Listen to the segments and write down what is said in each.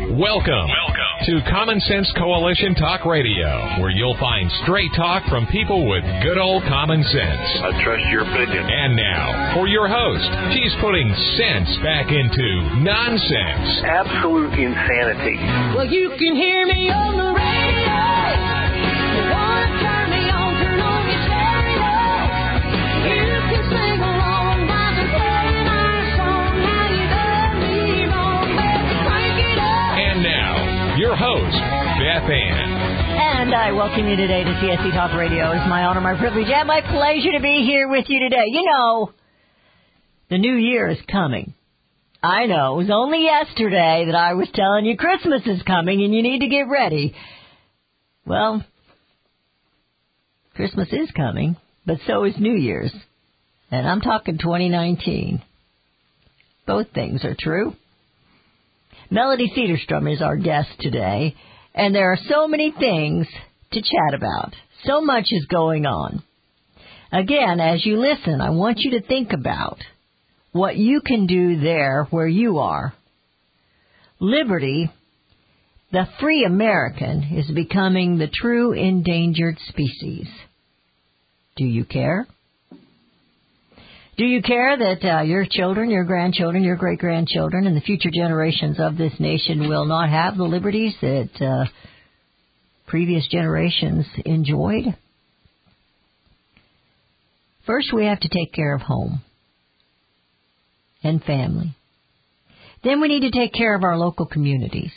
Welcome to Common Sense Coalition Talk Radio, where you'll find straight talk from people with good old common sense. I trust your opinion. And now, for your host, she's putting sense back into nonsense. Absolute insanity. Well, you can hear me on the radio. You want to turn me on, turn on your stereo. You can sing along while they're playing our song. How you done me wrong, baby, crank it up. And now, your host, Beth Ann. And I welcome you today to CSC Talk Radio. It's my honor, my privilege, and my pleasure to be here with you today. You know, the new year is coming. I know. It was only yesterday that I was telling you Christmas is coming and you need to get ready. Well, Christmas is coming, but so is New Year's. And I'm talking 2019. Both things are true. Melody Cedarstrom is our guest today, and there are so many things to chat about. So much is going on. Again, as you listen, I want you to think about what you can do there where you are. Liberty, the free American, is becoming the true endangered species. Do you care? Do you care that your children, your grandchildren, your great-grandchildren, and the future generations of this nation will not have the liberties that previous generations enjoyed? First, we have to take care of home and family. Then we need to take care of our local communities.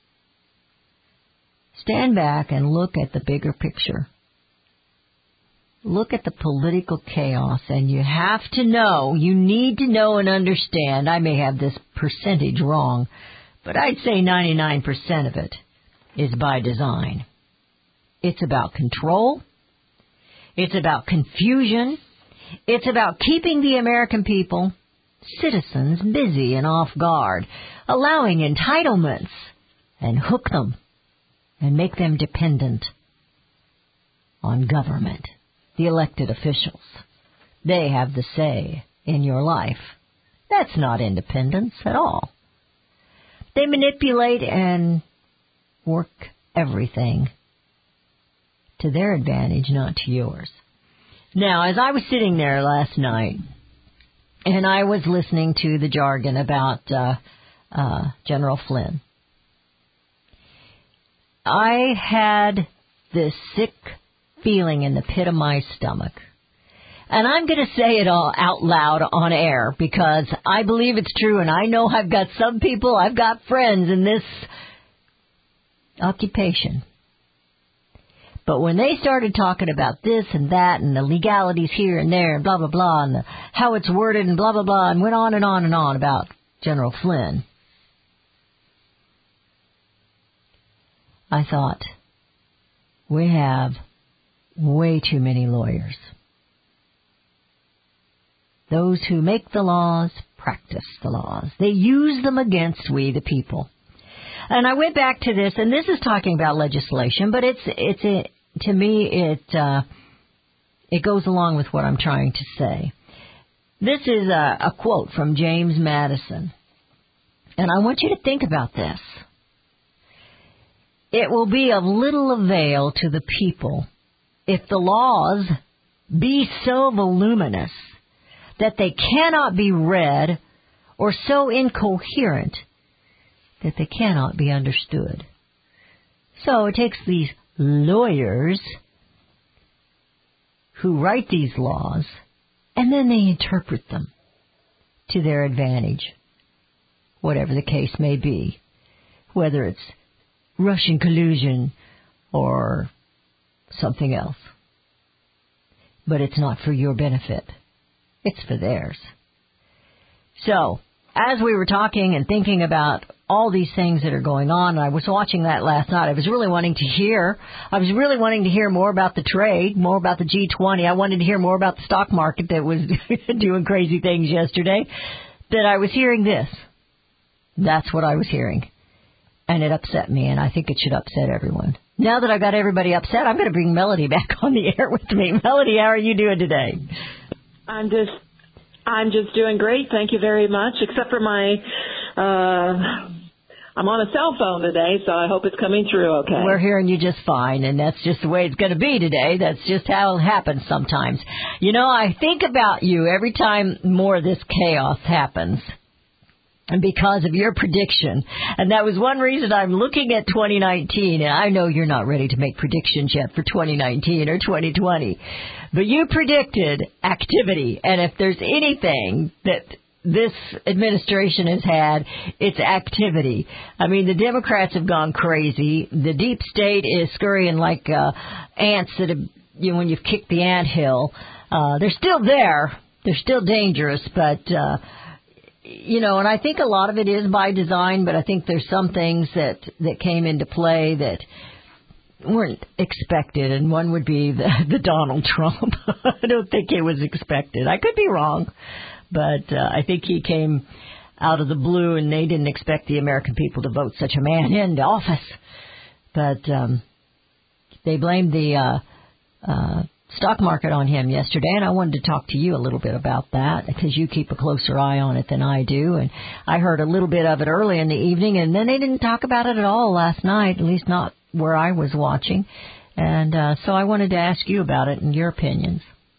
Stand back and look at the bigger picture. Look at the political chaos, and you have to know, you need to know and understand, I may have this percentage wrong, but I'd say 99% of it is by design. It's about control. It's about confusion. It's about keeping the American people, citizens, busy and off guard, allowing entitlements, and hook them and make them dependent on government, the elected officials. They have the say in your life. That's not independence at all. They manipulate and work everything to their advantage, not to yours. Now, as I was sitting there last night, and I was listening to the jargon about General Flynn, I had this sick feeling in the pit of my stomach. And I'm going to say it all out loud on air because I believe it's true, and I know I've got some people, I've got friends in this occupation. But when they started talking about this and that and the legalities here and there and blah, blah, blah, and how it's worded and blah, blah, blah, and went on and on and on about General Flynn, I thought, we have way too many lawyers. Those who make the laws practice the laws. They use them against we, the people. And I went back to this, and this is talking about legislation, but to me, it goes along with what I'm trying to say. This is a quote from James Madison, and I want you to think about this. It will be of little avail to the people if the laws be so voluminous that they cannot be read, or so incoherent that they cannot be understood. So it takes these lawyers who write these laws, and then they interpret them to their advantage, whatever the case may be, whether it's Russian collusion or something else. But it's not for your benefit. It's for theirs. So, as we were talking and thinking about all these things that are going on, and I was watching that last night, I was really wanting to hear more about the trade, more about the G20. I wanted to hear more about the stock market that was doing crazy things yesterday. That I was hearing this. That's what I was hearing. And it upset me, and I think it should upset everyone. Now that I got everybody upset, I'm going to bring Melody back on the air with me. Melody, how are you doing today? I'm just doing great. Thank you very much. Except for my I'm on a cell phone today, so I hope it's coming through okay. We're hearing you just fine, and that's just the way it's going to be today. That's just how it happens sometimes. You know, I think about you every time more of this chaos happens. And because of your prediction. And that was one reason I'm looking at 2019. And I know you're not ready to make predictions yet for 2019 or 2020. But you predicted activity. And if there's anything that this administration has had, it's activity. I mean, the Democrats have gone crazy. The deep state is scurrying like ants that have, you know, when you've kicked the anthill. They're still there. They're still dangerous, but you know, and I think a lot of it is by design, but I think there's some things that came into play that weren't expected, and one would be the Donald Trump. I don't think it was expected. I could be wrong, but I think he came out of the blue, and they didn't expect the American people to vote such a man into office. But they blamed the stock market on him yesterday, and I wanted to talk to you a little bit about that because you keep a closer eye on it than I do. And I heard a little bit of it early in the evening, and then they didn't talk about it at all last night, at least not where I was watching. And so I wanted to ask you about it and your opinions.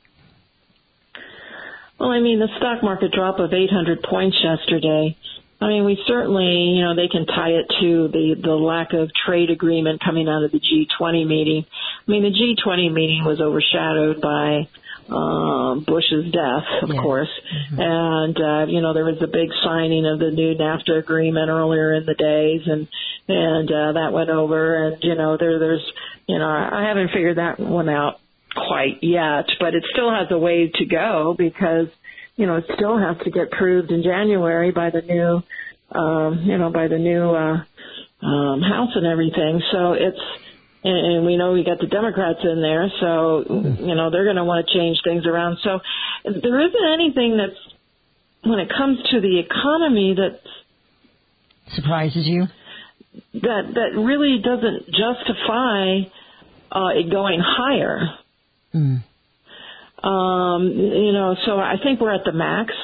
Well, I mean, the stock market drop of 800 points yesterday, I mean, we certainly, you know, they can tie it to the lack of trade agreement coming out of the G20 meeting. I mean, the G20 meeting was overshadowed by Bush's death, of course. Mm-hmm. And, you know, there was a big signing of the new NAFTA agreement earlier in the days, and that went over. And, you know, there's, you know, I haven't figured that one out quite yet, but it still has a way to go because, you know, it still has to get proved in January by the new, House and everything. So and we know we got the Democrats in there, so, you know, they're going to want to change things around. So there isn't anything that's, when it comes to the economy, that surprises you? That really doesn't justify it going higher. Mm. You know, so I think we're at the max.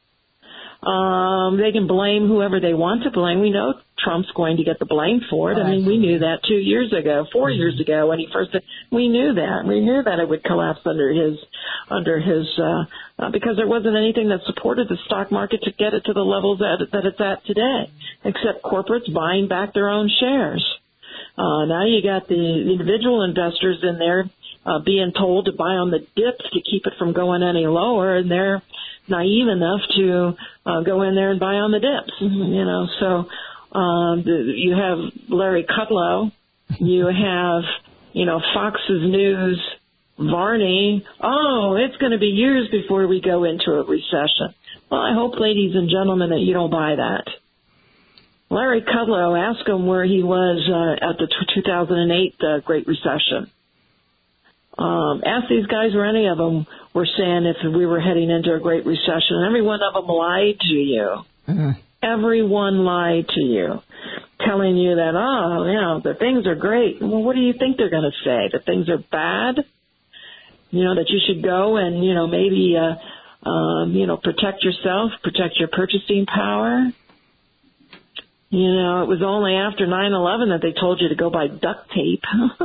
They can blame whoever they want to blame. We know Trump's going to get the blame for it. I mean, we knew that 2 years ago, 4 years ago when he first did. We knew that. We knew that it would collapse under his because there wasn't anything that supported the stock market to get it to the levels that it's at today, except corporates buying back their own shares. Now you got the individual investors in there being told to buy on the dips to keep it from going any lower, and they're naive enough to go in there and buy on the dips. You know, so you have Larry Kudlow, you have, you know, Fox's News, Varney. Oh, it's going to be years before we go into a recession. Well, I hope, ladies and gentlemen, that you don't buy that. Larry Kudlow, ask him where he was at the 2008 Great Recession. Ask these guys where any of them were saying if we were heading into a Great Recession. Every one of them lied to you. Mm-hmm. Everyone lied to you, telling you that, oh, you know, the things are great. Well, what do you think they're going to say? That things are bad? You know, that you should go and, you know, maybe, you know, protect yourself, protect your purchasing power. You know, it was only after 9/11 that they told you to go buy duct tape.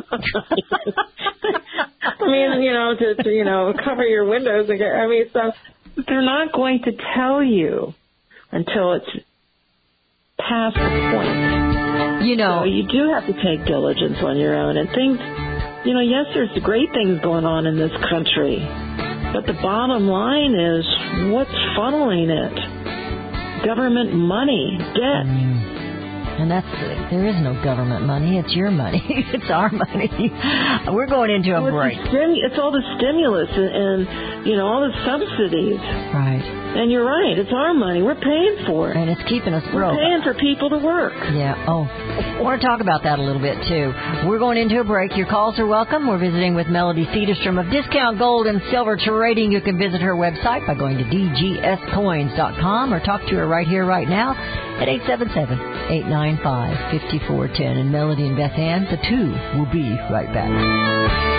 I mean, you know, to you know, cover your windows. I mean, so they're not going to tell you until it's past the point. You know, so you do have to take diligence on your own. And things, you know, yes, there's great things going on in this country, but the bottom line is what's funneling it? Government money, debt. And there is no government money. It's your money. It's our money. We're going into a break. It's all the stimulus and, you know, all the subsidies. Right. And you're right. It's our money. We're paying for it. And it's keeping us broke. We're paying for people to work. Yeah. Oh, I want to talk about that a little bit, too. We're going into a break. Your calls are welcome. We're visiting with Melody Cederstrom of Discount Gold and Silver Trading. You can visit her website by going to dgscoins.com or talk to her right here, right now at 877-895-5410. And Melody and Beth Ann, the two, will be right back.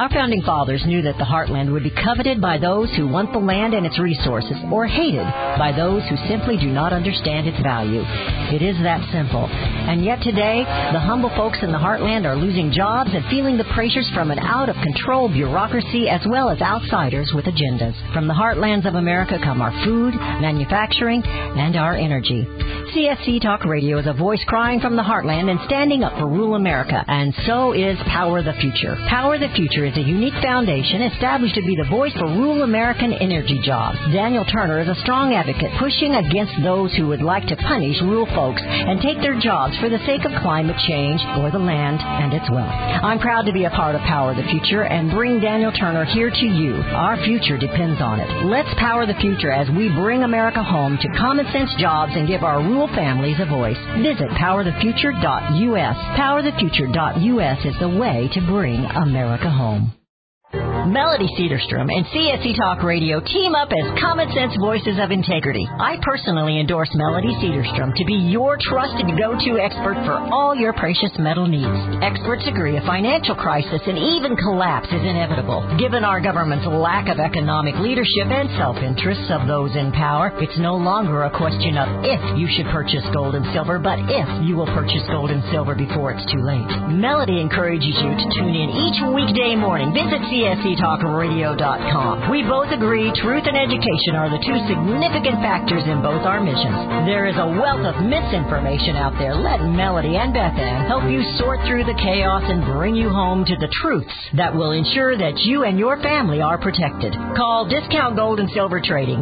Our founding fathers knew that the heartland would be coveted by those who want the land and its resources, or hated by those who simply do not understand its value. It is that simple. And yet today, the humble folks in the heartland are losing jobs and feeling the pressures from an out-of-control bureaucracy as well as outsiders with agendas. From the heartlands of America come our food, manufacturing, and our energy. CSC Talk Radio is a voice crying from the heartland and standing up for rural America, and so is Power the Future. Power the Future is a unique foundation established to be the voice for rural American energy jobs. Daniel Turner is a strong advocate pushing against those who would like to punish rural folks and take their jobs for the sake of climate change or the land and its wealth. I'm proud to be a part of Power the Future and bring Daniel Turner here to you. Our future depends on it. Let's power the future as we bring America home to common sense jobs and give our rural families a voice. Visit powerthefuture.us. Powerthefuture.us is the way to bring America home. Melody Cedarstrom and CSC Talk Radio team up as common sense voices of integrity. I personally endorse Melody Cedarstrom to be your trusted go-to expert for all your precious metal needs. Experts agree a financial crisis and even collapse is inevitable. Given our government's lack of economic leadership and self-interests of those in power, it's no longer a question of if you should purchase gold and silver, but if you will purchase gold and silver before it's too late. Melody encourages you to tune in each weekday morning. Visit CSCTalkRadio.com. We both agree truth and education are the two significant factors in both our missions. There is a wealth of misinformation out there. Let Melody and Beth Ann help you sort through the chaos and bring you home to the truths that will ensure that you and your family are protected. Call Discount Gold and Silver Trading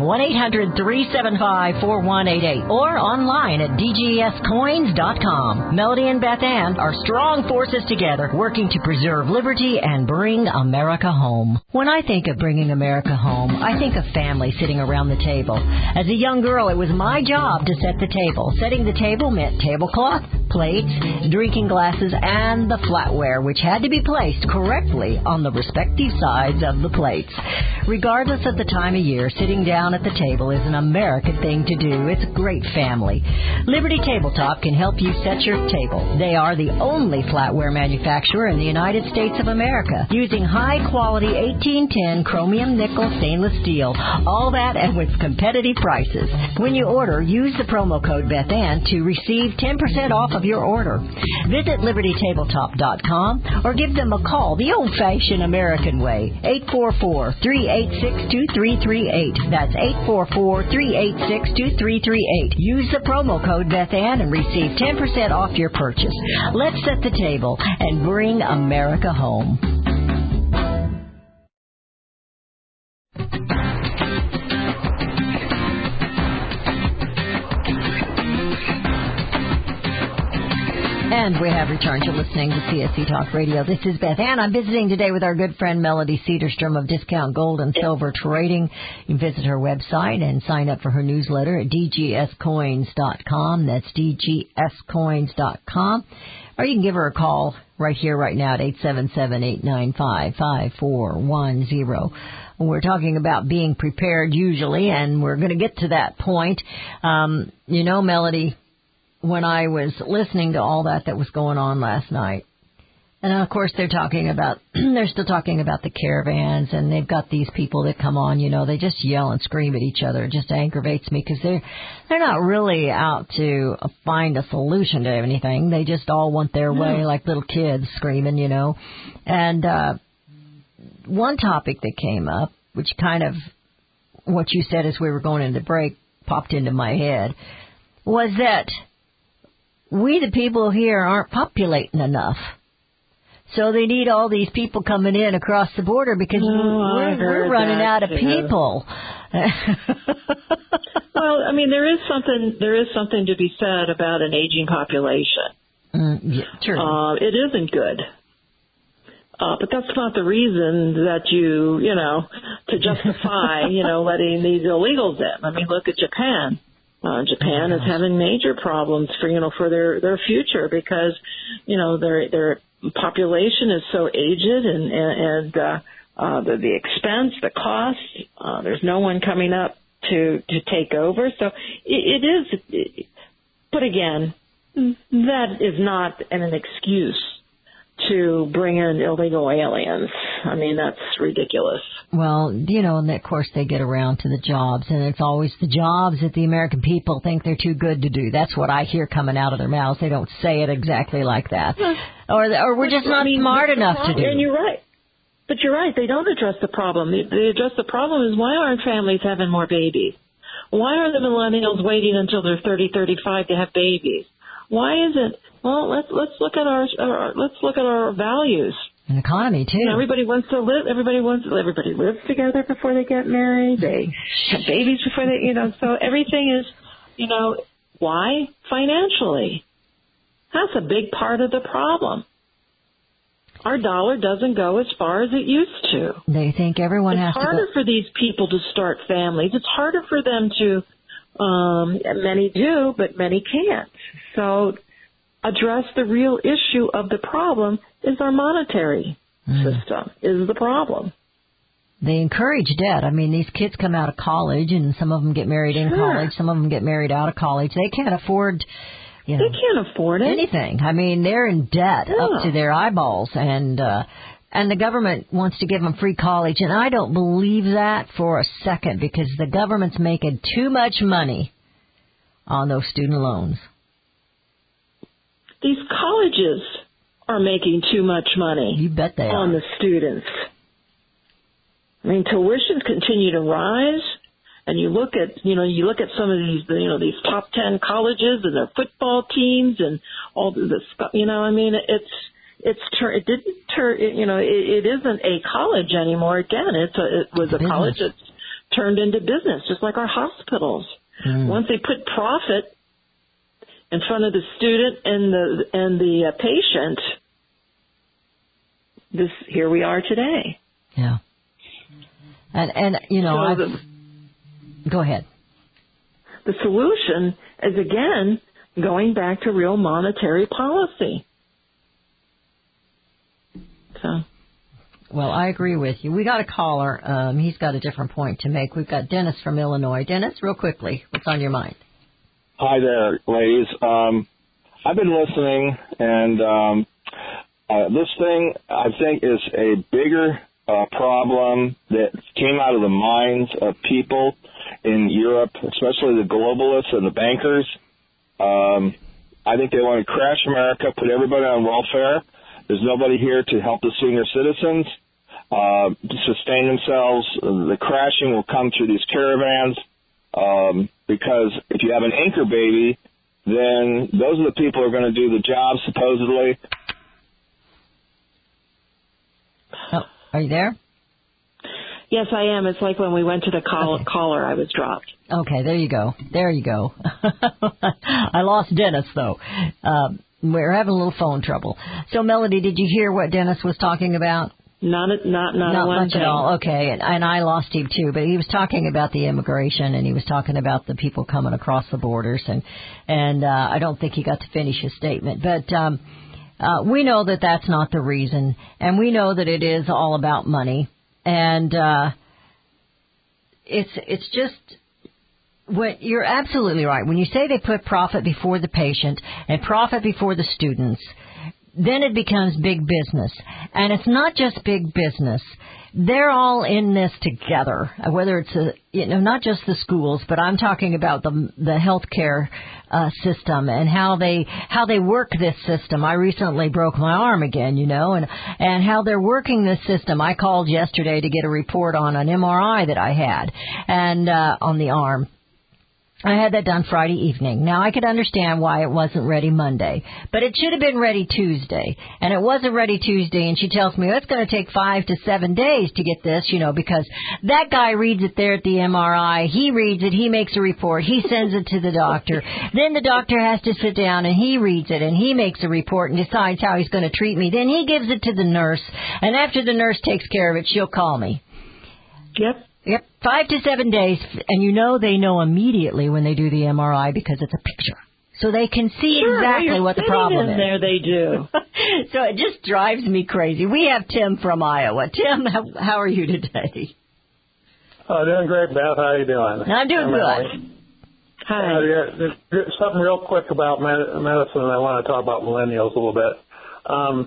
1-800-375-4188 or online at DGScoins.com. Melody and Beth Ann are strong forces together working to preserve liberty and bring America home. When I think of bringing America home, I think of family sitting around the table. As a young girl, it was my job to set the table. Setting the table meant tablecloth, plates, drinking glasses, and the flatware, which had to be placed correctly on the respective sides of the plates. Regardless of the time of year, sitting down at the table is an American thing to do. It's great family. Liberty Tabletop can help you set your table. They are the only flatware manufacturer in the United States of America, using high-quality 1810 chromium nickel stainless steel. All that and with competitive prices. When you order, use the promo code BethAnn to receive 10% off of your order. Visit LibertyTabletop.com or give them a call the old-fashioned American way. 844-386-2338. That's 844-386-2338. Use the promo code BethAnn and receive 10% off your purchase. Let's set the table and bring America home. And we have returned to listening to CSC Talk Radio. This is Beth Ann. I'm visiting today with our good friend Melody Cedarstrom of Discount Gold and Silver Trading. You can visit her website and sign up for her newsletter at dgscoins.com. That's dgscoins.com. Or you can give her a call right here, right now at 877-895-5410. We're talking about being prepared usually, and we're going to get to that point. Melody, when I was listening to all that was going on last night, and of course they're still talking about the caravans, and they've got these people that come on, they just yell and scream at each other. It just aggravates me because they're not really out to find a solution to anything. They just all want their way, like little kids screaming, And one topic that came up, which kind of what you said as we were going into break popped into my head, was that we, the people here, aren't populating enough. So they need all these people coming in across the border because we're running out of people. Well, I mean, there is something to be said about an aging population. True. It isn't good. But that's not the reason that to justify, letting these illegals in. I mean, look at Japan. Japan is having major problems for their future because, their population is so aged and the expense, the cost, there's no one coming up to take over. So it is, but again, that is not an excuse to bring in illegal aliens. I mean, that's ridiculous. Well, and of course they get around to the jobs, and it's always the jobs that the American people think they're too good to do. That's what I hear coming out of their mouths. They don't say it exactly like that. Or we're just not smart enough to do. And you're right. But you're right. They don't address the problem. They address the problem is why aren't families having more babies? Why are the millennials waiting until they're 30, 35 to have babies? Why isn't? Well, let's look at our values. An economy too. Everybody lives together before they get married. They have babies before they, so everything is, why? Financially. That's a big part of the problem. Our dollar doesn't go as far as it used to. They think everyone has to go. It's harder for these people to start families. It's harder for them to, many do, but many can't. So address the real issue of the problem is our monetary system is the problem. They encourage debt. I mean, these kids come out of college, and some of them get married in college. Some of them get married out of college. They can't afford... they can't afford it. Anything. I mean, they're in debt up to their eyeballs, and the government wants to give them free college, and I don't believe that for a second because the government's making too much money on those student loans. These colleges are making too much money. You bet they on are. The students. I mean, tuitions continue to rise. And you look at some of these, these top 10 colleges and their football teams and all the stuff, it isn't a college anymore. Again, it was a college that's turned into business, just like our hospitals. Once they put profit in front of the student and the patient, here we are today. Yeah. Go ahead. The solution is, again, going back to real monetary policy. Well, I agree with you. We got a caller. He's got a different point to make. We've got Dennis from Illinois. Dennis, real quickly, what's on your mind? Hi there, ladies. I've been listening, and this thing, I think, is a bigger problem that came out of the minds of people in Europe, especially the globalists and the bankers. I think they want to crash America, put everybody on welfare. There's nobody here to help the senior citizens to sustain themselves. The crashing will come through these caravans because if you have an anchor baby, then those are the people who are going to do the job, supposedly. Oh, are you there? Yes, I am. It's like when we went to the caller, I was dropped. Okay, there you go. I lost Dennis, though. We're having a little phone trouble. So, Melody, did you hear what Dennis was talking about? Not much at all. Okay, and I lost him, too. But he was talking about the immigration, and he was talking about the people coming across the borders. And I don't think he got to finish his statement. But we know that that's not the reason. And we know that it is all about money. And it's just you're absolutely right. When you say they put profit before the patient and profit before the students, then it becomes big business. And it's not just big business. They're all in this together, whether it's not just the schools, but I'm talking about the healthcare system and how they work this system. I recently broke my arm again, and how they're working this system. I called yesterday to get a report on an MRI that I had and on the arm. I had that done Friday evening. Now, I could understand why it wasn't ready Monday, but it should have been ready Tuesday, and it wasn't ready Tuesday, and she tells me it's going to take 5 to 7 days to get this, because that guy reads it there at the MRI. He reads it. He makes a report. He sends it to the doctor. Then the doctor has to sit down, and he reads it, and he makes a report and decides how he's going to treat me. Then he gives it to the nurse, and after the nurse takes care of it, she'll call me. Yep, 5 to 7 days, and they know immediately when they do the MRI because it's a picture. So they can see exactly what the problem is. There they do. So it just drives me crazy. We have Tim from Iowa. Tim, how are you today? Doing great, Beth. How are you doing? I'm doing good. Hi. Something real quick about medicine. I want to talk about millennials a little bit.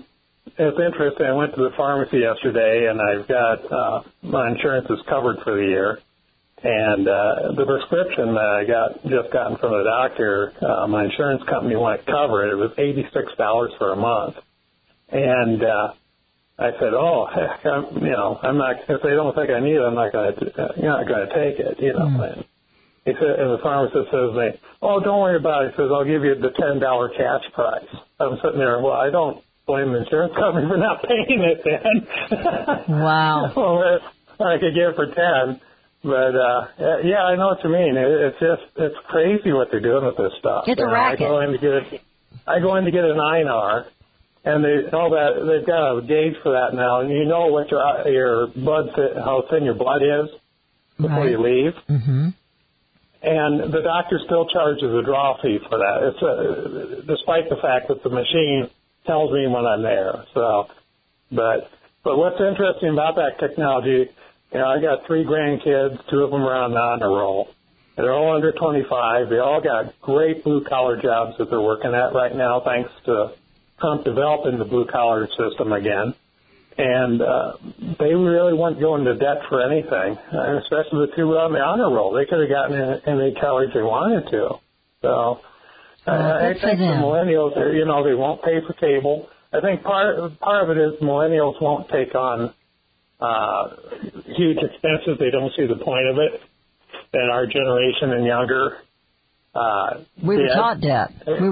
it's interesting. I went to the pharmacy yesterday, and I've got my insurance is covered for the year. And the prescription that I just gotten from the doctor, my insurance company wouldn't cover it. It was $86 for a month. And I said, "Oh, heck, I'm not. If they don't think I need it, I'm not going to take it." And he said, and the pharmacist says to me, "Oh, don't worry about it." He says, "I'll give you the $10 cash price." I'm sitting there. Well, I don't blame the insurance company for not paying it then. Wow. Well, I could get it for 10. But, yeah, I know what you mean. It's crazy what they're doing with this stuff. It's a racket. I go in to get an INR, and they've got a gauge for that now, and you know what your blood, how thin your blood is before you leave. Mm-hmm. And the doctor still charges a draw fee for that. It's despite the fact that the machine tells me when I'm there. So, but what's interesting about that technology, I got 3 grandkids, 2 of them are on the honor roll. They're all under 25. They all got great blue-collar jobs that they're working at right now, thanks to Trump developing the blue-collar system again. And they really weren't going to debt for anything, and especially the 2 on the honor roll. They could have gotten any college they wanted to. So I think the millennials, they won't pay for cable. I think part of it is millennials won't take on huge expenses. They don't see the point of it. And our generation and younger, we were taught debt.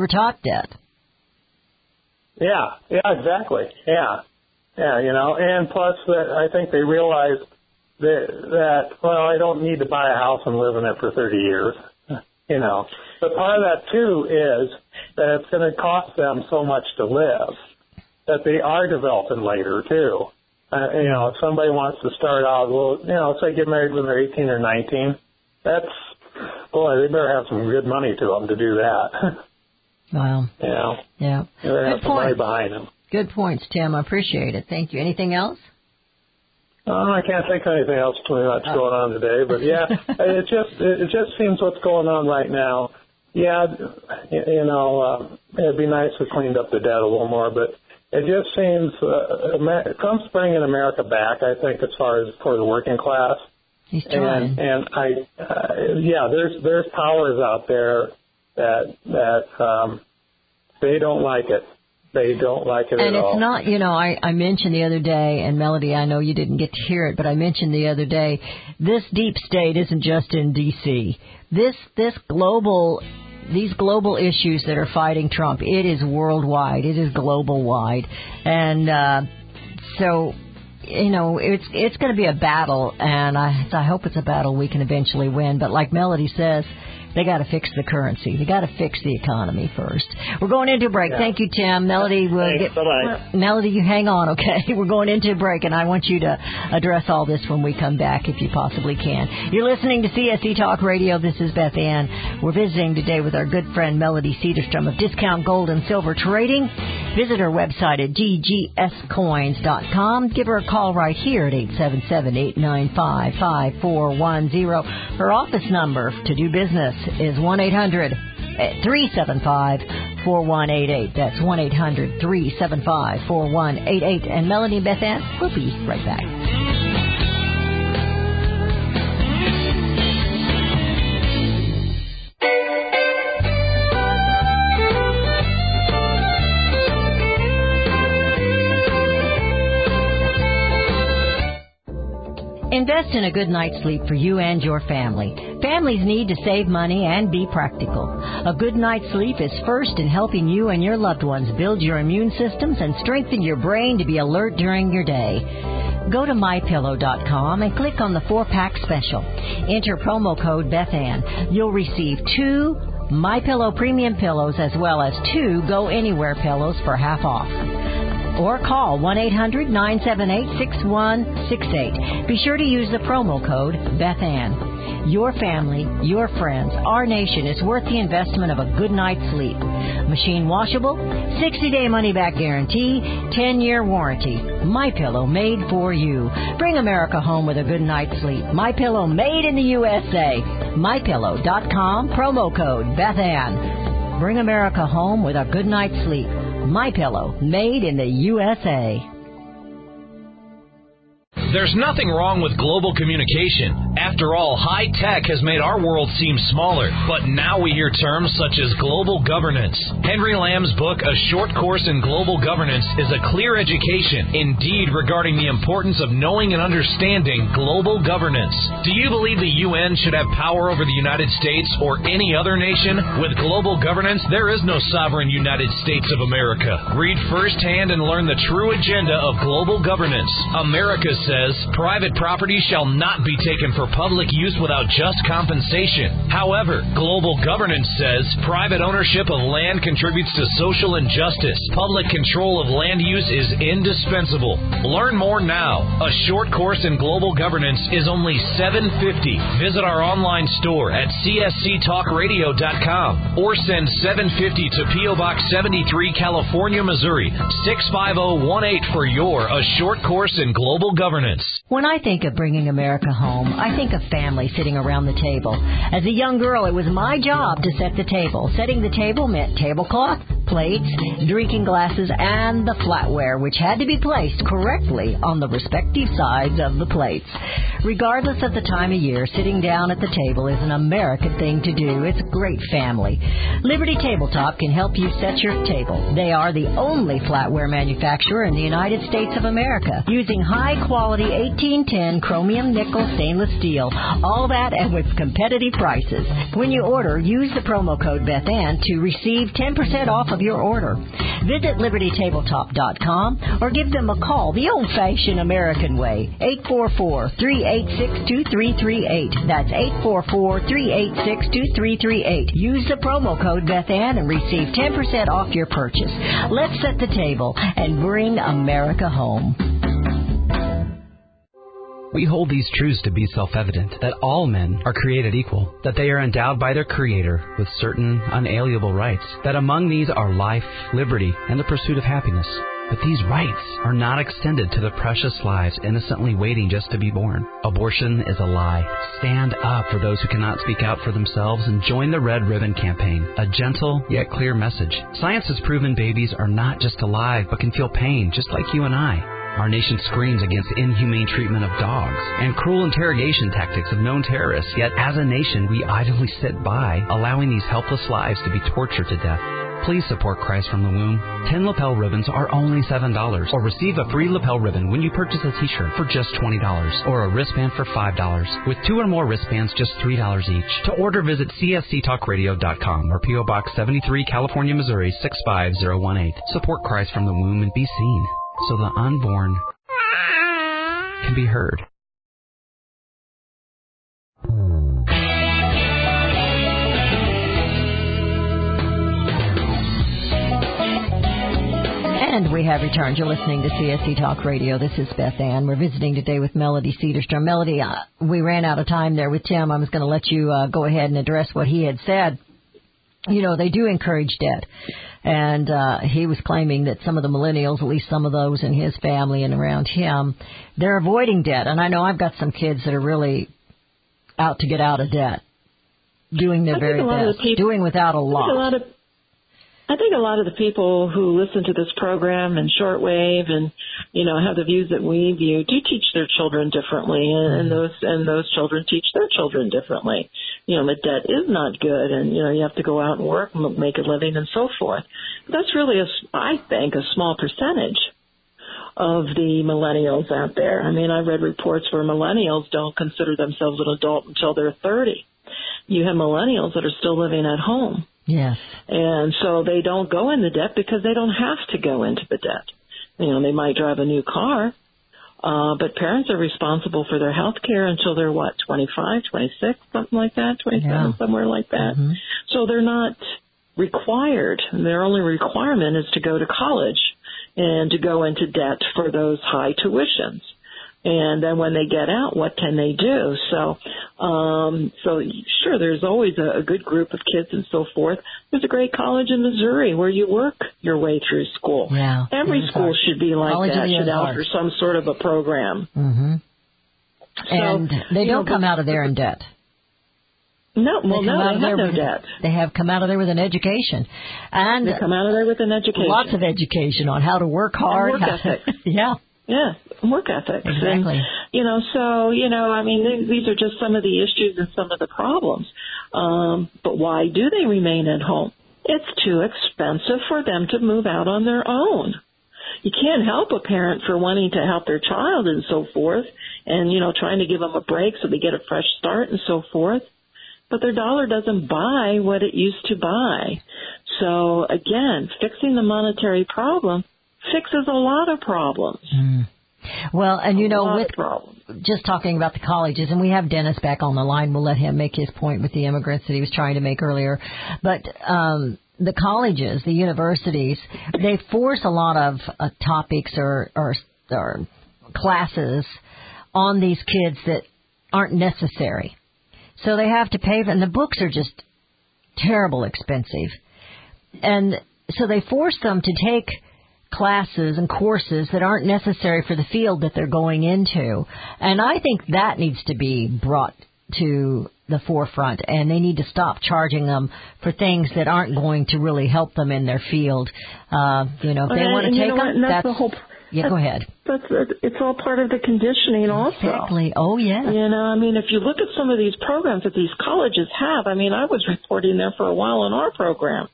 Yeah, exactly. Yeah, and plus I think they realize that I don't need to buy a house and live in it for 30 years, But part of that too is that it's going to cost them so much to live that they are developing later too. If somebody wants to start out, say get married when they're 18 or 19, they better have some good money to them to do that. Wow. Yeah. They better have some money behind them. Good points, Tim. I appreciate it. Thank you. Anything else? I can't think of anything else too much going on today, but yeah, it just seems what's going on right now. Yeah, it'd be nice if we cleaned up the debt a little more, but it just seems Trump's bringing America back, I think, as far as for the working class. He's trying. And there's powers out there that they don't like it. They don't like it and at all. And it's not, I mentioned the other day, and Melody, I know you didn't get to hear it, but I mentioned the other day, this deep state isn't just in D.C. These global issues that are fighting Trump, it is worldwide. It is global-wide. And so, it's going to be a battle, and I hope it's a battle we can eventually win. But like Melody says, they got to fix the currency. They got to fix the economy first. We're going into a break. Yeah. Thank you, Tim. Melody, Melody, you hang on, okay? We're going into a break, and I want you to address all this when we come back, if you possibly can. You're listening to CSC Talk Radio. This is Beth Ann. We're visiting today with our good friend Melody Cedarstrom of Discount Gold and Silver Trading. Visit her website at ggscoins.com. Give her a call right here at 877-895-5410. Her office number to do business is 1-800-375-4188. That's 1-800-375-4188. And Melanie and Beth Ann, we'll be right back. Invest in a good night's sleep for you and your family. Families need to save money and be practical. A good night's sleep is first in helping you and your loved ones build your immune systems and strengthen your brain to be alert during your day. Go to MyPillow.com and click on the 4-pack special. Enter promo code BethAnn. You'll receive 2 MyPillow premium pillows as well as 2 Go Anywhere pillows for half off. Or call 1-800-978-6168. Be sure to use the promo code BethAnn. Your family, your friends, our nation is worth the investment of a good night's sleep. Machine washable, 60-day money-back guarantee, 10-year warranty. MyPillow made for you. Bring America home with a good night's sleep. MyPillow made in the USA. MyPillow.com, promo code BethAnn. Bring America home with a good night's sleep. MyPillow, made in the USA. There's nothing wrong with global communication. After all, high tech has made our world seem smaller. But now we hear terms such as global governance. Henry Lamb's book, A Short Course in Global Governance, is a clear education, indeed, regarding the importance of knowing and understanding global governance. Do you believe the UN should have power over the United States or any other nation? With global governance, there is no sovereign United States of America. Read firsthand and learn the true agenda of global governance. America says private property shall not be taken for public use without just compensation. However, global governance says private ownership of land contributes to social injustice. Public control of land use is indispensable. Learn more now. A Short Course in Global Governance is only $7.50. Visit our online store at csctalkradio.com or send $7.50 to P.O. Box 73, California, Missouri 65018 for your A Short Course in Global Governance. When I think of bringing America home, I think of family sitting around the table. As a young girl, it was my job to set the table. Setting the table meant tablecloth, plates, drinking glasses, and the flatware, which had to be placed correctly on the respective sides of the plates. Regardless of the time of year, sitting down at the table is an American thing to do. It's great family. Liberty Tabletop can help you set your table. They are the only flatware manufacturer in the United States of America, using high-quality 1810 chromium nickel stainless steel. All that and with competitive prices. When you order, use the promo code BethAnn to receive 10% off of your order. Visit LibertyTabletop.com or give them a call the old-fashioned American way. 844-386-2338. That's 844-386-2338. Use the promo code BethAnn and receive 10% off your purchase. Let's set the table and bring America home. We hold these truths to be self-evident, that all men are created equal, that they are endowed by their Creator with certain unalienable rights, that among these are life, liberty, and the pursuit of happiness. But these rights are not extended to the precious lives innocently waiting just to be born. Abortion is a lie. Stand up for those who cannot speak out for themselves and join the Red Ribbon Campaign, a gentle yet clear message. Science has proven babies are not just alive but can feel pain just like you and I. Our nation screams against inhumane treatment of dogs and cruel interrogation tactics of known terrorists, yet as a nation we idly sit by, allowing these helpless lives to be tortured to death. Please support Christ from the Womb. 10 lapel ribbons are only $7, or receive a free lapel ribbon when you purchase a t-shirt for just $20, or a wristband for $5. With 2 or more wristbands, just $3 each. To order, visit csctalkradio.com or P.O. Box 73, California, Missouri 65018. Support Christ from the Womb and be seen, so the unborn can be heard. And we have returned. You're listening to CSC Talk Radio. This is Beth Ann. We're visiting today with Melody Cedarstrom. Melody, we ran out of time there with Tim. I was going to let you go ahead and address what he had said. You know, they do encourage debt. And he was claiming that some of the millennials, at least some of those in his family and around him, they're avoiding debt. And I know I've got some kids that are really out to get out of debt, doing their very best, doing without a lot. I think a lot of the people who listen to this program and shortwave and, you know, have the views that we view do teach their children differently, and those children teach their children differently. You know, that debt is not good, and, you know, you have to go out and work, make a living, and so forth. But that's really, I think, a small percentage of the millennials out there. I mean, I've read reports where millennials don't consider themselves an adult until they're 30. You have millennials that are still living at home. Yes. And so they don't go into debt because they don't have to go into the debt. You know, they might drive a new car, but parents are responsible for their health care until they're, 25, 26, something like that, 27, somewhere like that. Mm-hmm. So they're not required. Their only requirement is to go to college and to go into debt for those high tuitions. And then when they get out, what can they do? So sure, there's always a good group of kids and so forth. There's a great college in Missouri where you work your way through school. Yeah, every school should be like college that, should offer some sort of a program. Mm-hmm. And they don't come out of there in debt. No, well, no, they have no debt. They have come out of there with an education. And they come out of there with an education. Lots of education on how to work hard. And work ethic. Yeah. Yeah, work ethics. Exactly. And, so, I mean, these are just some of the issues and some of the problems. But why do they remain at home? It's too expensive for them to move out on their own. You can't help a parent for wanting to help their child and so forth and, trying to give them a break so they get a fresh start and so forth. But their dollar doesn't buy what it used to buy. So, again, fixing the monetary problem fixes a lot of problems. Mm. Well, and with just talking about the colleges, and we have Dennis back on the line. We'll let him make his point with the immigrants that he was trying to make earlier. But the colleges, the universities, they force a lot of topics or classes on these kids that aren't necessary. So they have to pay, and the books are just terrible expensive. And so they force them to take classes and courses that aren't necessary for the field that they're going into. And I think that needs to be brought to the forefront, and they need to stop charging them for things that aren't going to really help them in their field. If they want to take them, that's the whole. Yeah, go ahead. It's all part of the conditioning also. Exactly. Oh, yeah. If you look at some of these programs that these colleges have, I was reporting there for a while in our program.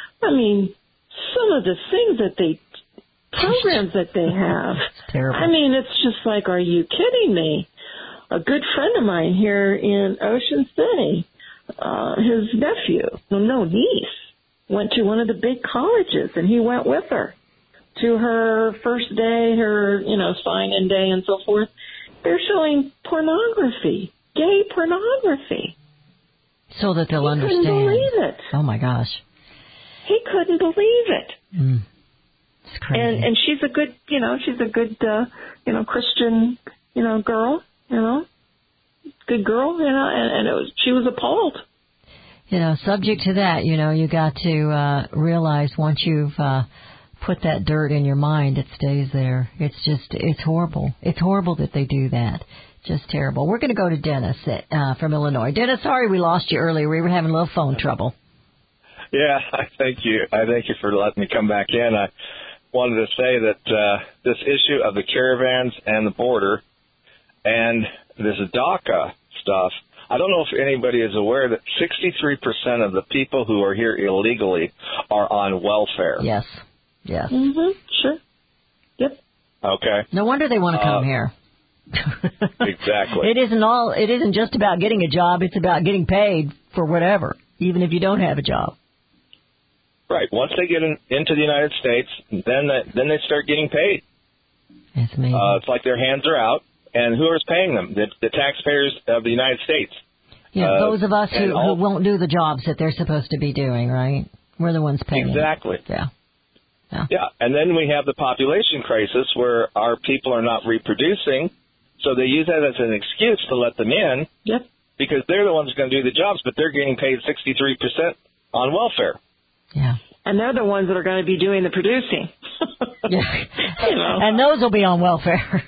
Some of the things programs that they have. It's terrible. It's just like, are you kidding me? A good friend of mine here in Ocean City, his niece, went to one of the big colleges, and he went with her to her first day, her, sign-in day and so forth. They're showing pornography, gay pornography. So that they'll understand. He couldn't believe it. Oh, my gosh. He couldn't believe it. Mm. It's crazy. And she's a good, Christian, girl, good girl, and she was appalled. Subject to that, you got to realize once you've put that dirt in your mind, it stays there. It's horrible. It's horrible that they do that. Just terrible. We're going to go to Dennis from Illinois. Dennis, sorry we lost you earlier. We were having a little phone trouble. Yeah, I thank you. I thank you for letting me come back in. I wanted to say that this issue of the caravans and the border and this DACA stuff, I don't know if anybody is aware that 63% of the people who are here illegally are on welfare. Yes. Yes. Mm-hmm. Sure. Yep. Okay. No wonder they want to come here. Exactly. It isn't just about getting a job. It's about getting paid for whatever, even if you don't have a job. Right. Once they get into the United States, then they start getting paid. That's amazing. It's like their hands are out, and who is paying them? The taxpayers of the United States. Yeah, those of us who won't do the jobs that they're supposed to be doing, right? We're the ones paying. Exactly. Yeah. Yeah, and then we have the population crisis where our people are not reproducing, so they use that as an excuse to let them in. Yep. Because they're the ones who are going to do the jobs, but they're getting paid 63% on welfare. Yeah. And they're the ones that are going to be doing the producing. Yeah. And those will be on welfare.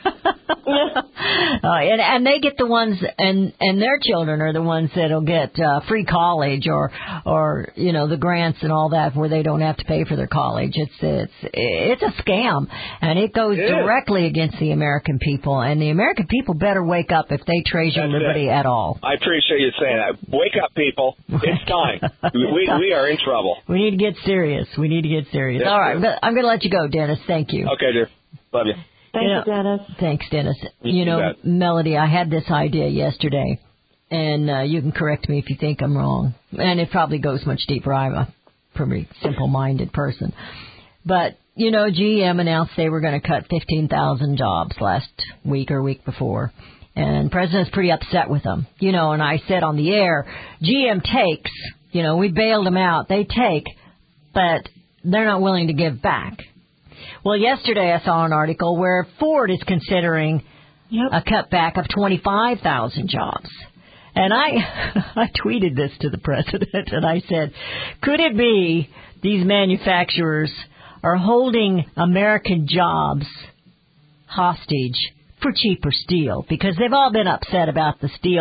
And they get the ones, and their children are the ones that'll get free college or the grants and all that where they don't have to pay for their college. It's a scam, and it goes directly against the American people. And the American people better wake up if they treasure liberty at all. I appreciate you saying that. Wake up, people! It's time. We are in trouble. We need to get serious. Yes, all right, I'm going to let you go, Dennis. Thank you. Okay, dear. Love you. Thank you, Dennis. Thanks, Dennis. You bet. Melody, I had this idea yesterday, and you can correct me if you think I'm wrong. And it probably goes much deeper. I'm a pretty simple-minded person. But, GM announced they were going to cut 15,000 jobs last week or week before. And the president's pretty upset with them. And I said on the air, GM takes, we bailed them out. They take, but they're not willing to give back. Well, yesterday I saw an article where Ford is considering a cutback of 25,000 jobs. And I tweeted this to the president, and I said, could it be these manufacturers are holding American jobs hostage for cheaper steel? Because they've all been upset about the steel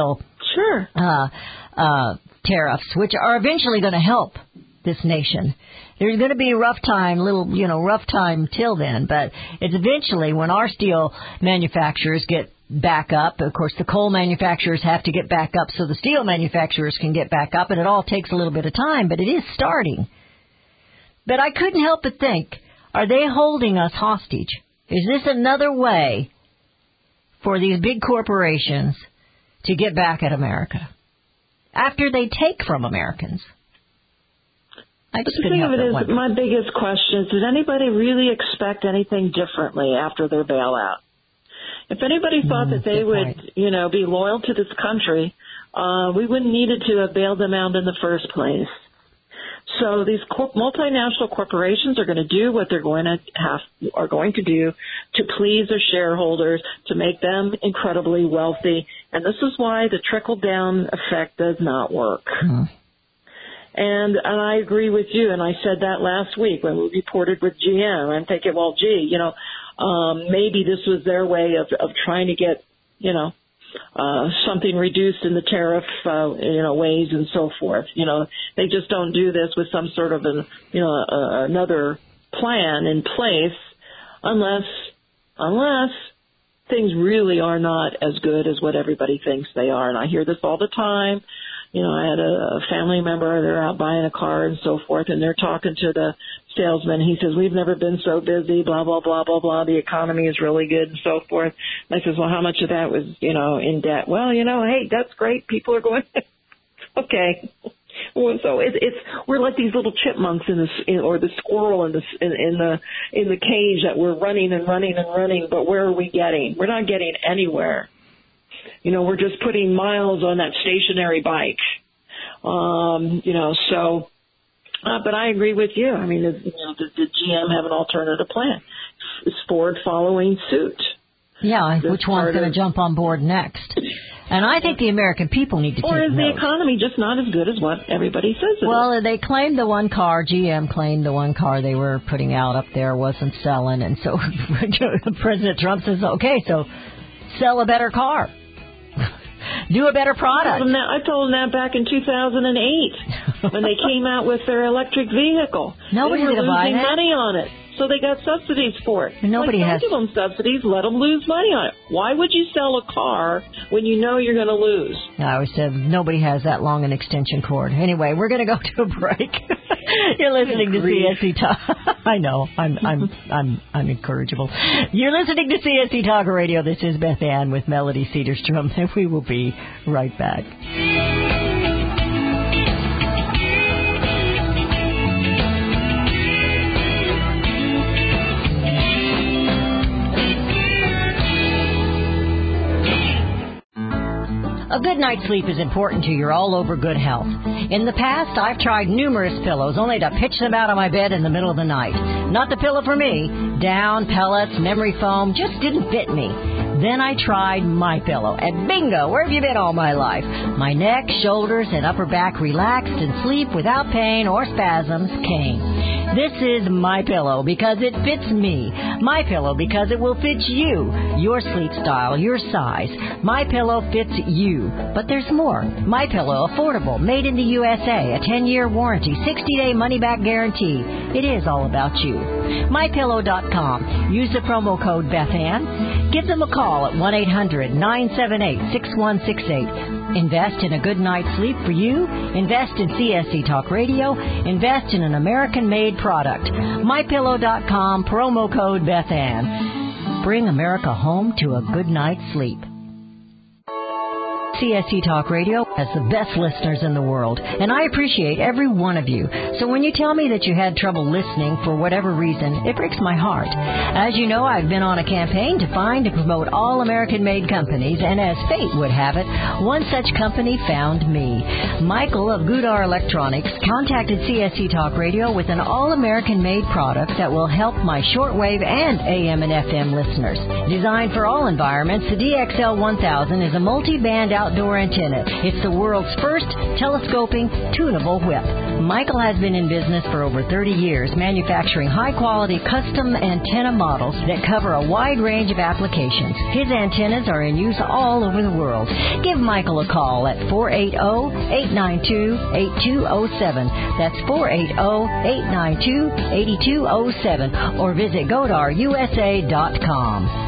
Sure. Tariffs, which are eventually going to help this nation. There's going to be a rough time till then, but it's eventually when our steel manufacturers get back up. Of course, the coal manufacturers have to get back up so the steel manufacturers can get back up, and it all takes a little bit of time, but it is starting. But I couldn't help but think, are they holding us hostage? Is this another way for these big corporations to get back at America after they take from Americans? I just the thing of it is, my biggest question is, did anybody really expect anything differently after their bailout? If anybody thought that they would, be loyal to this country, we wouldn't needed to have bailed them out in the first place. So these multinational corporations are going to do what they're going to do to please their shareholders, to make them incredibly wealthy, and this is why the trickle-down effect does not work. Mm-hmm. And I agree with you, and I said that last week when we reported with GM. I'm thinking, well, gee, maybe this was their way of trying to get, something reduced in the tariff, ways and so forth. They just don't do this with some sort of another plan in place unless things really are not as good as what everybody thinks they are. And I hear this all the time. I had a family member, they're out buying a car and so forth, and they're talking to the salesman. He says, we've never been so busy, blah, blah, blah, blah, blah. The economy is really good and so forth. And I says, well, how much of that was, in debt? Well, hey, that's great. People are going, okay. Well, so we're like these little chipmunks or the squirrel in the cage that we're running and running and running. But where are we getting? We're not getting anywhere. We're just putting miles on that stationary bike. But I agree with you. I mean, did GM have an alternative plan? Is Ford following suit? Yeah, which one's going to jump on board next? And I think the American people need to take note. Or is the economy just not as good as what everybody says it is? Well, they claimed GM claimed the one car they were putting out up there wasn't selling. And so President Trump says, okay, so sell a better car. Do a better product. I told them that back in 2008 when they came out with their electric vehicle. Nobody's going to buy that. They were losing money on it, so they got subsidies for it. Don't give them subsidies, let them lose money on it. Why would you sell a car when you know you're going to lose? I always said nobody has that long an extension cord. Anyway, we're going to go to a break. You're listening to CSC Talk. I know. I'm incorrigible. You're listening to CSC Talk Radio. This is Beth Ann with Melody Cedarstrom, and we will be right back. A good night's sleep is important to your all-over good health. In the past, I've tried numerous pillows, only to pitch them out of my bed in the middle of the night. Not the pillow for me. Down, pellets, memory foam just didn't fit me. Then I tried MyPillow, and bingo, where have you been all my life? My neck, shoulders, and upper back relaxed, and sleep without pain or spasms came. This is MyPillow because it fits me. MyPillow because it will fit you, your sleep style, your size. MyPillow fits you. But there's more. MyPillow, affordable, made in the USA, a 10-year warranty, 60-day money-back guarantee. It is all about you. MyPillow.com. Use the promo code BethAnn. Give them a call at 1-800-978-6168. Invest in a good night's sleep for you. Invest in CSC Talk Radio. Invest in an American-made product. MyPillow.com, promo code BethAnn. Bring America home to a good night's sleep. CSC Talk Radio has the best listeners in the world, and I appreciate every one of you. So when you tell me that you had trouble listening for whatever reason, it breaks my heart. As you know, I've been on a campaign to find and promote all American-made companies, and as fate would have it, one such company found me. Michael of Goodar Electronics contacted CSC Talk Radio with an all-American-made product that will help my shortwave and AM and FM listeners. Designed for all environments, the DXL 1000 is a multi-band outdoor antenna. It's the world's first telescoping, tunable whip. Michael has been in business for over 30 years, manufacturing high-quality custom antenna models that cover a wide range of applications. His antennas are in use all over the world. Give Michael a call at 480-892-8207. That's 480-892-8207. Or visit GodarUSA.com.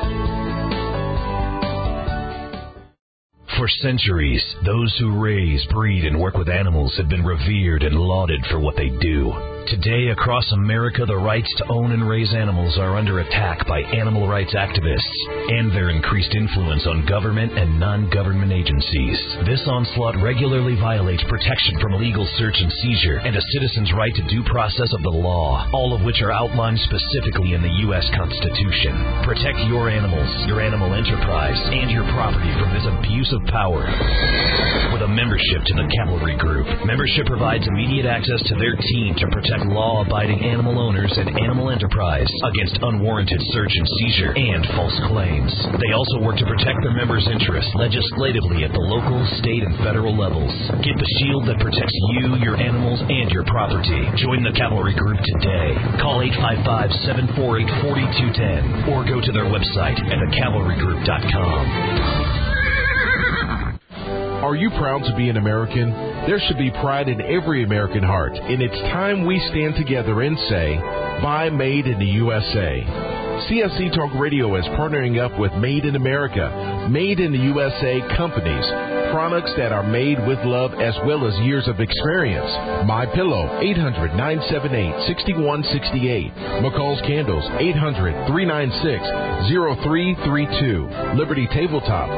For centuries, those who raise, breed, and work with animals have been revered and lauded for what they do. Today, across America, the rights to own and raise animals are under attack by animal rights activists and their increased influence on government and non-government agencies. This onslaught regularly violates protection from illegal search and seizure and a citizen's right to due process of the law, all of which are outlined specifically in the U.S. Constitution. Protect your animals, your animal enterprise, and your property from this abuse of power. With a membership to the Cavalry Group, membership provides immediate access to their team to protect law-abiding animal owners and animal enterprise against unwarranted search and seizure and false claims. They also work to protect their members' interests legislatively at the local, state, and federal levels. Get the shield that protects you, your animals, and your property. Join the Cavalry Group today. Call 855-748-4210 or go to their website at thecavalrygroup.com. Are you proud to be an American? There should be pride in every American heart, and it's time we stand together and say, buy Made in the USA. CSC Talk Radio is partnering up with Made in America, Made in the USA companies, products that are made with love as well as years of experience. My Pillow, 800-978-6168. McCall's Candles, 800-396-0332. Liberty Tabletop,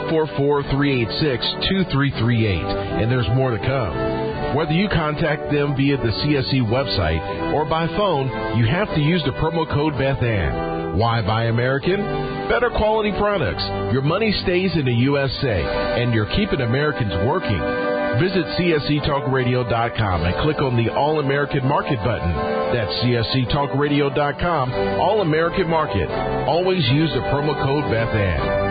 844-386-2338. And there's more to come. Whether you contact them via the CSC website or by phone, you have to use the promo code BethAnn. Why buy American? Better quality products. Your money stays in the USA, and you're keeping Americans working. Visit CSCTalkRadio.com and click on the All-American Market button. That's CSCTalkRadio.com, All-American Market. Always use the promo code BethAnn.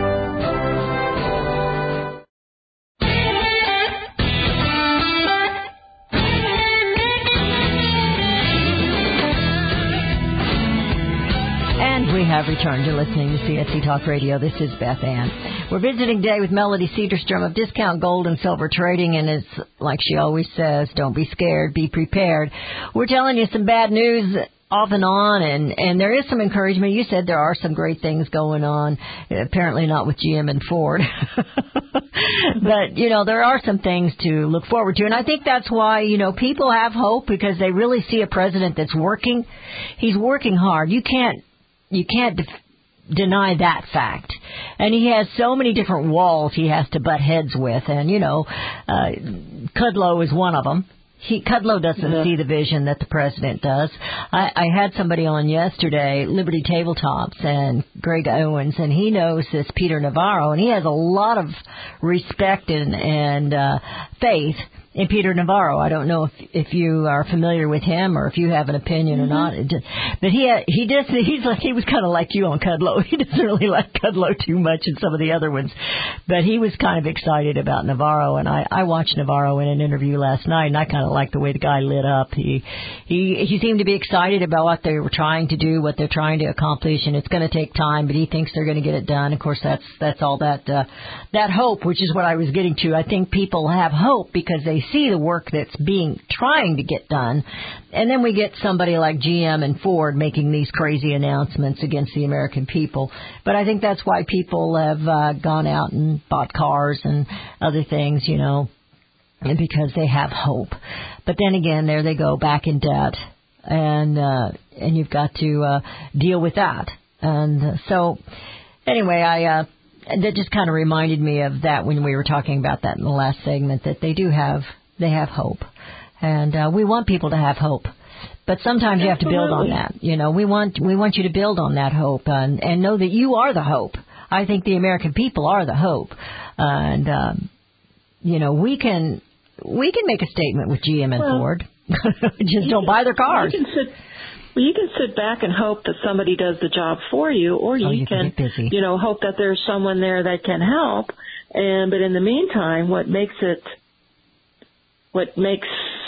We have returned to listening to CSC Talk Radio. This is Beth Ann. We're visiting today with Melody Cedarstrom of Discount Gold and Silver Trading, and it's like she always says, don't be scared, be prepared. We're telling you some bad news off and on, and there is some encouragement. You said there are some great things going on, apparently not with GM and Ford. But, there are some things to look forward to, and I think that's why, people have hope because they really see a president that's working. He's working hard. You can't deny that fact. And he has so many different walls he has to butt heads with. And, Kudlow is one of them. Kudlow doesn't see the vision that the president does. I had somebody on yesterday, Liberty Tabletops, and Greg Owens, and he knows this Peter Navarro, and he has a lot of respect and faith in Peter Navarro. I don't know if you are familiar with him or if you have an opinion or not. But he was kind of like you on Kudlow. He doesn't really like Kudlow too much and some of the other ones. But he was kind of excited about Navarro, and I watched Navarro in an interview last night, and I kind of liked the way the guy lit up. He seemed to be excited about what they were trying to do, what they're trying to accomplish, and it's going to take time, but he thinks they're going to get it done. Of course, that's all that hope, which is what I was getting to. I think people have hope because they see the work that's trying to get done, and then we get somebody like GM and Ford making these crazy announcements against the American people. But I think that's why people have gone out and bought cars and other things, and because they have hope. But then again, there they go back in debt, and you've got to deal with that. And so anyway, that just kind of reminded me of that when we were talking about that in the last segment, that they have hope. And we want people to have hope. But sometimes you have to build on that. We want you to build on that hope and know that you are the hope. I think the American people are the hope. And, we can make a statement with GM and Ford. Just don't buy their cars. You can sit back and hope that somebody does the job for you, or you can hope that there's someone there that can help. But in the meantime, what makes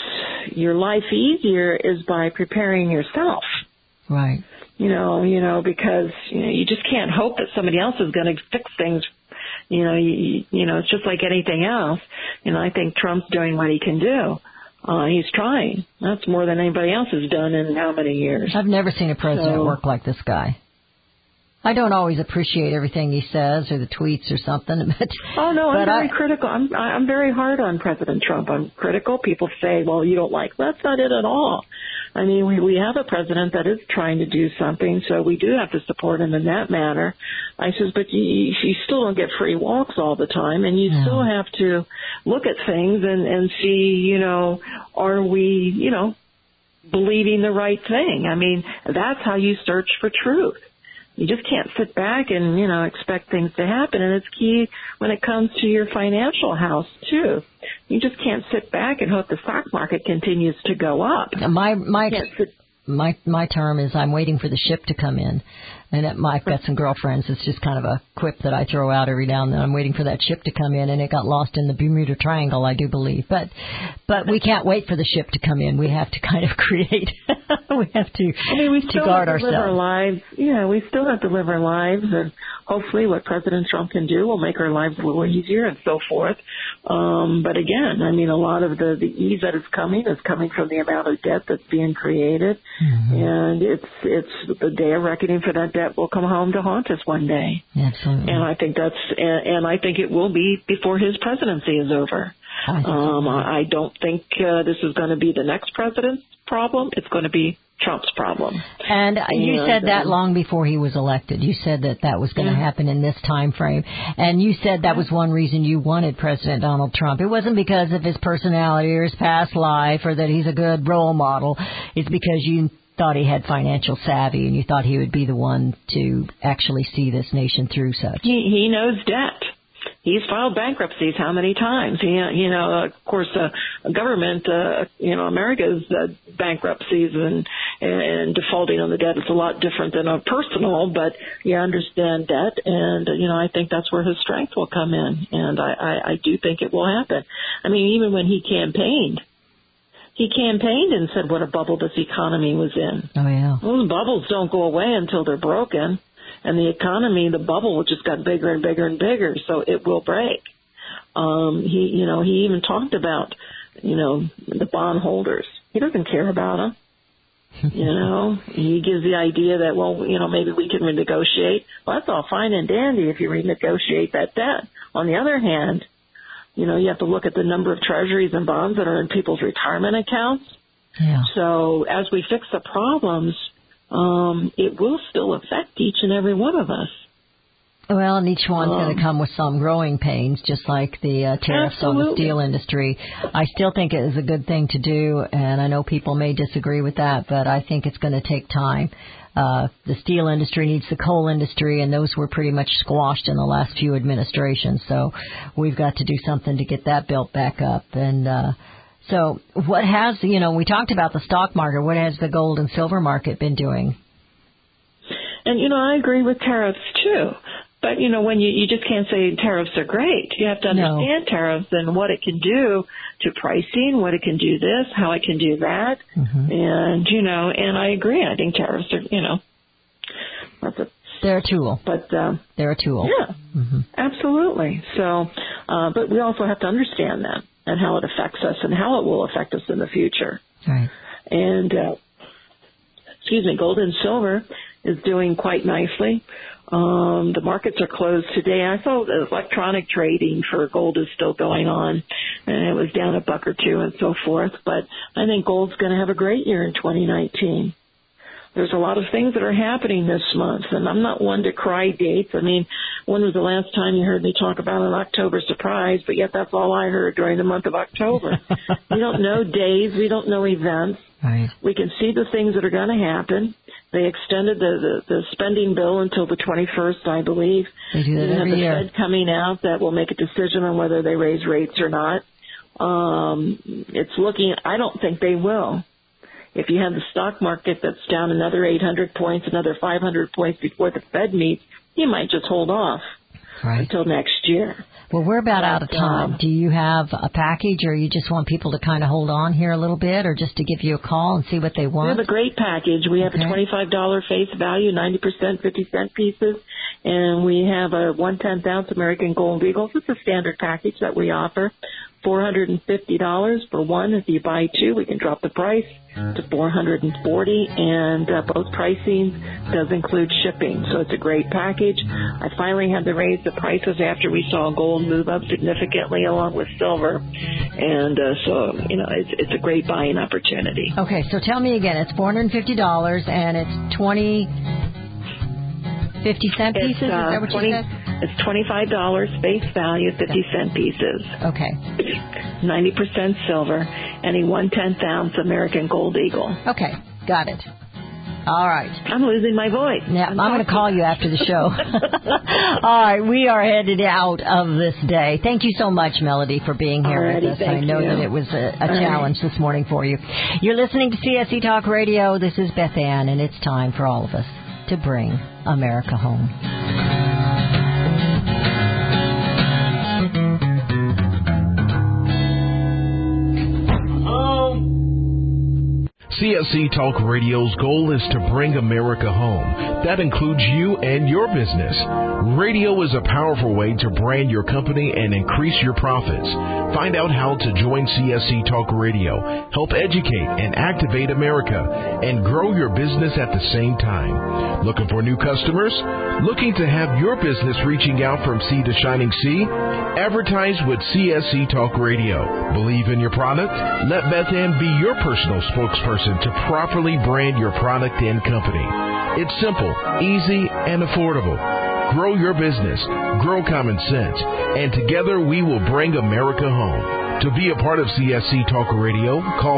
your life easier is by preparing yourself. Right. You know, because you just can't hope that somebody else is going to fix things. It's just like anything else. I think Trump's doing what he can do. He's trying. That's more than anybody else has done in how many years? I've never seen a president work like this guy. I don't always appreciate everything he says or the tweets or something, but I'm very critical. I'm very hard on President Trump. I'm critical. People say, "Well, you don't like." That's not it at all. I mean, we have a president that is trying to do something, so we do have to support him in that matter. I says, but you still don't get free walks all the time, and you still have to look at things and see, are we, believing the right thing? I mean, that's how you search for truth. You just can't sit back and, expect things to happen. And it's key when it comes to your financial house, too. You just can't sit back and hope the stock market continues to go up. My term is I'm waiting for the ship to come in. And I've got some girlfriends. It's just kind of a quip that I throw out every now and then. I'm waiting for that ship to come in, and it got lost in the Bermuda Triangle, I do believe. But we can't wait for the ship to come in. We have to kind of create. We have to. We still guard have to live ourselves. our lives. Yeah, we still have to live our lives, and hopefully, what President Trump can do will make our lives a little easier, and so forth. But again, a lot of the ease that is coming from the amount of debt that's being created, and it's the day of reckoning for that debt will come home to haunt us one day. Absolutely. And I think I think it will be before his presidency is over. I don't think this is going to be the next president's problem. It's going to be Trump's problem. And you said that long before he was elected. You said that was going to happen in this time frame. And you said that was one reason you wanted President Donald Trump. It wasn't because of his personality or his past life or that he's a good role model. It's because you thought he had financial savvy and you thought he would be the one to actually see this nation through such. He knows debt. He's filed bankruptcies how many times? Of course, government, America's bankruptcies and defaulting on the debt is a lot different than a personal, but you understand debt, and, I think that's where his strength will come in, and I do think it will happen. Even when he campaigned and said what a bubble this economy was in. Oh, yeah. Those bubbles don't go away until they're broken. And the economy, the bubble just got bigger and bigger and bigger, so it will break. He even talked about, the bondholders. He doesn't care about them. He gives the idea that, maybe we can renegotiate. Well, that's all fine and dandy if you renegotiate that debt. On the other hand, you have to look at the number of treasuries and bonds that are in people's retirement accounts. Yeah. So as we fix the problems, it will still affect each and every one of us. Well, and each one's going to come with some growing pains, just like the tariffs on the steel industry. I still think it is a good thing to do, and I know people may disagree with that, but I think it's going to take time. The steel industry needs the coal industry, and those were pretty much squashed in the last few administrations. So we've got to do something to get that built back up. And so what has, we talked about the stock market. What has the gold and silver market been doing? And, I agree with tariffs, too. But, when you just can't say tariffs are great. You have to understand tariffs and what it can do to pricing, what it can do this, how it can do that. And, and I agree. I think tariffs are, they're a tool. But they're a tool. Yeah, absolutely. So, but we also have to understand that and how it affects us and how it will affect us in the future. Right. And, gold and silver is doing quite nicely. The markets are closed today. I saw the electronic trading for gold is still going on, and it was down $1 or $2 and so forth. But I think gold's going to have a great year in 2019. There's a lot of things that are happening this month, and I'm not one to cry dates. When was the last time you heard me talk about an October surprise? But yet that's all I heard during the month of October. We don't know days. We don't know events. Right. We can see the things that are going to happen. They extended the spending bill until the 21st, I believe. They do that every year. The Fed coming out that will make a decision on whether they raise rates or not. It's looking, I don't think they will. If you have the stock market that's down another 800 points, another 500 points before the Fed meets, you might just hold off. until next year. Well, we're about out of time. Do you have a package, or you just want people to kind of hold on here a little bit, or just to give you a call and see what they want? We have a great package. We have a $25 face value, 90% 50-cent pieces, and we have a 1/10 ounce American Gold Eagle. It's a standard package that we offer. $450 for one. If you buy two, we can drop the price to $440, and both pricing does include shipping. So it's a great package. I finally had to raise the prices after we saw gold move up significantly along with silver, and so it's a great buying opportunity. Okay, so tell me again. It's $450, and it's 50-cent pieces. Is that what you said? It's $25 face value, 50-cent pieces. Okay. 90% silver, and a 1/10 ounce American Gold Eagle. Okay, got it. All right. I'm losing my voice. Yeah, I'm going to call you after the show. All right, we are headed out of this day. Thank you so much, Melody, for being here with us. I know that it was a challenge this morning for you. You're listening to CSC Talk Radio. This is Beth Ann, and it's time for all of us to bring America home. CSC Talk Radio's goal is to bring America home. That includes you and your business. Radio is a powerful way to brand your company and increase your profits. Find out how to join CSC Talk Radio, help educate and activate America, and grow your business at the same time. Looking for new customers? Looking to have your business reaching out from sea to shining sea? Advertise with CSC Talk Radio. Believe in your product? Let Beth Ann be your personal spokesperson to properly brand your product and company. It's simple, easy, and affordable. Grow your business, grow common sense, and together we will bring America home. To be a part of CSC Talk Radio, call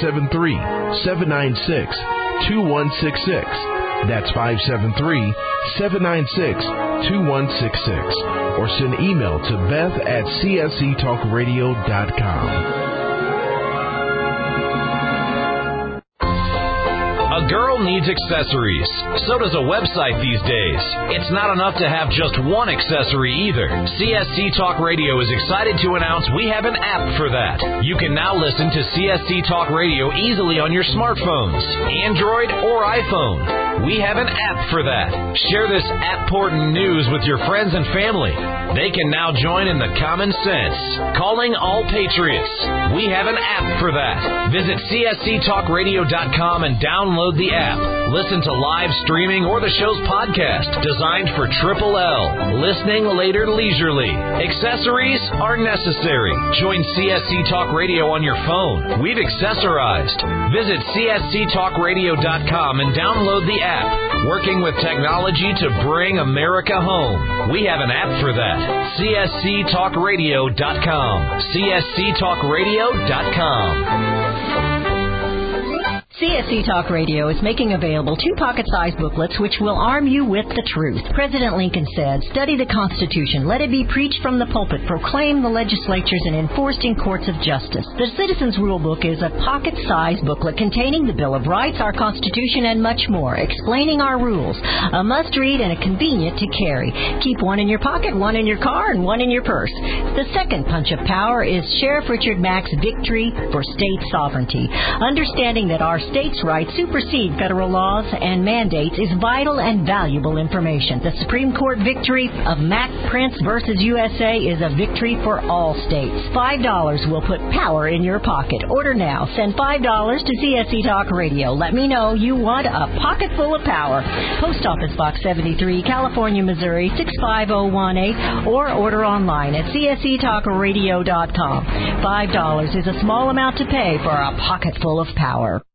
573-796-2166. That's 573-796-2166. Or send email to beth@csctalkradio.com. A girl needs accessories. So does a website these days. It's not enough to have just one accessory either. CSC Talk Radio is excited to announce we have an app for that. You can now listen to CSC Talk Radio easily on your smartphones, Android or iPhone. We have an app for that. Share this app-portant news with your friends and family. They can now join in the common sense. Calling all patriots. We have an app for that. Visit csctalkradio.com and download the app. Listen to live streaming or the show's podcast, designed for Triple L. Listening later leisurely. Accessories are necessary. Join CSC Talk Radio on your phone. We've accessorized. Visit csctalkradio.com and download the app. Working with technology to bring America home. We have an app for that. csctalkradio.com. csctalkradio.com. CSC Talk Radio is making available 2 pocket-sized booklets which will arm you with the truth. President Lincoln said, "Study the Constitution. Let it be preached from the pulpit, proclaimed the legislatures, and enforced in courts of justice." The Citizens Rule Book is a pocket-sized booklet containing the Bill of Rights, our Constitution, and much more, explaining our rules. A must-read and a convenient to carry. Keep one in your pocket, one in your car, and one in your purse. The second punch of power is Sheriff Richard Mack's Victory for State Sovereignty. Understanding that our states' rights supersede federal laws and mandates is vital and valuable information. The Supreme Court victory of Mack Prince versus USA is a victory for all states. $5 will put power in your pocket. Order now. Send $5 to CSC Talk Radio. Let me know you want a pocket full of power. Post Office Box 73, California, Missouri 65018, or order online at csctalkradio.com. $5 is a small amount to pay for a pocket full of power.